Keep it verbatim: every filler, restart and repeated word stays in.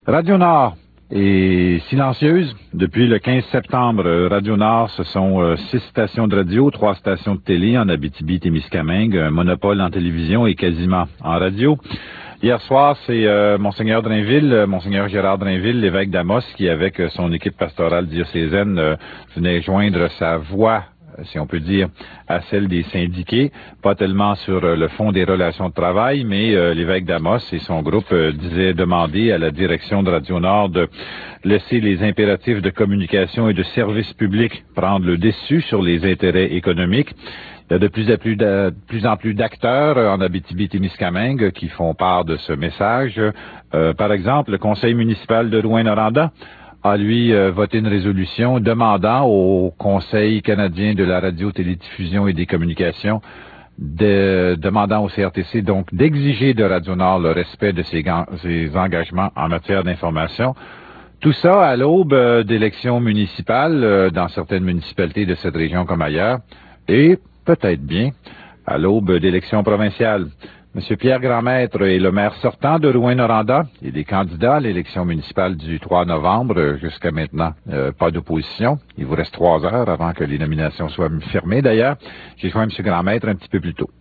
Radio-Nord est silencieuse. Depuis le quinze septembre, Radio-Nord, ce sont euh, six stations de radio, trois stations de télé en Abitibi-Témiscamingue, un monopole en télévision et quasiment en radio. Hier soir, c'est euh, Monseigneur Drainville, euh, Monseigneur Gérard Drainville, l'évêque d'Amos, qui, avec euh, son équipe pastorale diocésaine, euh, venait joindre sa voix, si on peut dire, à celle des syndiqués, pas tellement sur euh, le fond des relations de travail, mais euh, l'évêque d'Amos et son groupe euh, disaient demander à la direction de Radio-Nord de laisser les impératifs de communication et de service public prendre le dessus sur les intérêts économiques. Il y a de plus en plus, de, plus, en plus d'acteurs en Abitibi-Témiscamingue qui font part de ce message. Euh, par exemple, le conseil municipal de Rouyn-Noranda a, lui, euh, voté une résolution demandant au Conseil canadien de la radio-télédiffusion et des communications, de, demandant au C R T C donc d'exiger de Radio-Nord le respect de ses, ses engagements en matière d'information. Tout ça à l'aube euh, d'élections municipales euh, dans certaines municipalités de cette région comme ailleurs, et peut-être bien à l'aube d'élections provinciales. M. Pierre Grandmaître est le maire sortant de Rouyn-Noranda. Il est candidat à l'élection municipale du trois novembre. Jusqu'à maintenant, euh, pas d'opposition. Il vous reste trois heures avant que les nominations soient fermées, d'ailleurs. J'ai joint M. Grandmaître un petit peu plus tôt.